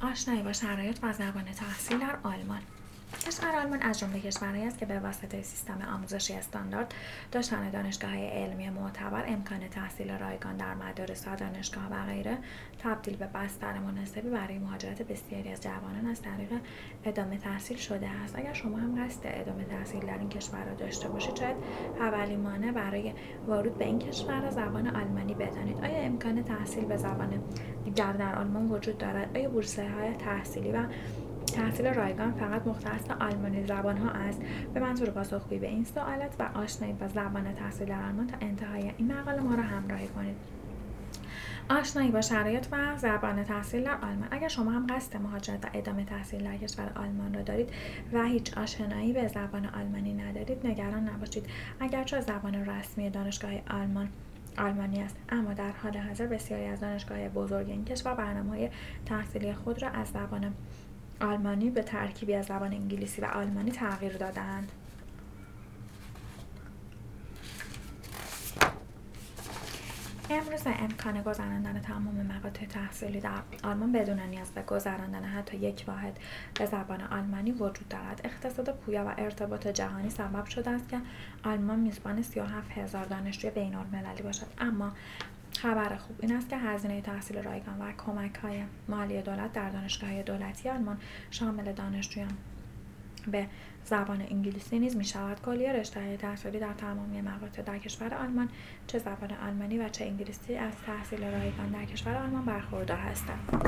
آشنایی با شرایط و زبان تحصیل در آلمان. کشور آلمان از جمله کشورهایی است که به واسطه سیستم آموزشی استاندارد، داشتن دانشگاه‌های علمی معتبر، امکان تحصیل رایگان در مدارس و دانشگاه و غیره، تبدیل به بستر مناسبی برای مهاجرت بسیاری از جوانان از طریق ادامه تحصیل شده است. اگر شما هم قصد ادامه تحصیل در این کشور را داشته باشید، شاید اولین مانع برای ورود به این کشور زبان آلمانی بدانید. آیا امکان تحصیل به زبان دیگر در آلمان وجود دارد؟ آیا بورس‌های تحصیلی و تحصیل رایگان فقط مختص آلمانی زبان‌ها است؟ به منظور پاسخگویی به این سوالات و آشنایی با زبان تحصیل در آلمان تا انتهای این مقاله ما را همراهی کنید. آشنایی با شرایط و زبان تحصیل در آلمان. اگر شما هم قصد مهاجرت و ادامه تحصیل در کشور آلمان را دارید و هیچ آشنایی به زبان آلمانی ندارید، نگران نباشید. اگرچه زبان رسمی دانشگاه آلمانی است، اما در حال حاضر بسیاری از دانشگاه‌های بزرگ این کشور برنامه‌های تحصیلی خود را از زبان آلمانی به ترکیبی از زبان انگلیسی و آلمانی تغییر داده‌اند. امروز امکان گذراندن تمام مقاطع تحصیلی در آلمان بدون نیاز به گذراندن حتی یک واحد به زبان آلمانی وجود دارد. اقتصاد پویا و ارتباط جهانی سبب شده است که آلمان میزبان 37,000 دانشجوی بین‌المللی باشد. اما خبر خوب این است که هزینه تحصیل رایگان و کمک‌های مالی دولت در دانشگاه‌های دولتی آلمان شامل دانشجویان به زبان انگلیسی نیز می‌شود. کلیه رشته‌های تحصیلی در تمامی مقاطع در کشور آلمان چه زبان آلمانی و چه انگلیسی از تحصیل رایگان در کشور آلمان برخوردار هستند.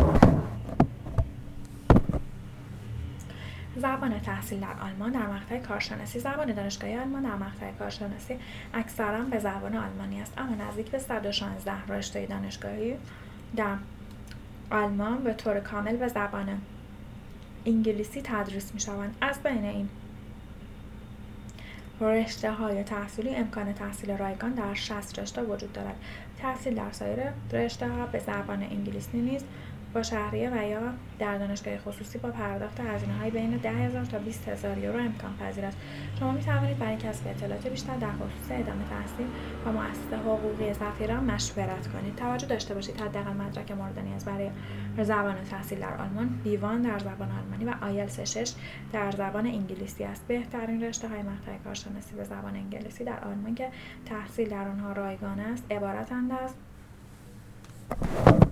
زبان تحصیل در آلمان در مقطع کارشناسی. زبان دانشگاهی آلمان در مقطع کارشناسی اکثراً به زبان آلمانی است، اما نزدیک به 116 رشته دانشگاهی در آلمان به طور کامل به زبان انگلیسی تدریس می‌شوند. از بین این رشته‌های تحصیلی امکان تحصیل رایگان در 60 رشته وجود دارد. تحصیل در سایر رشته‌ها به زبان انگلیسی نیز با شهریه و یا در دانشگاه خصوصی با پرداخت هزینه‌های بین 10,000 تا 20,000 یورو امکان پذیر است. شما می‌توانید برای کسب اطلاعات بیشتر در خصوص ادامه تحصیل با مؤسسه حقوقی سفیران مشورت کنید. توجه داشته باشید حداقل مدرک مورد نیاز برای زبان تحصیل در آلمان B1 در زبان آلمانی و IELTS 6 در زبان انگلیسی است. بهترین رشته‌های مقطع کارشناسی به زبان انگلیسی در آلمان که تحصیل در آنها رایگان است عبارتند از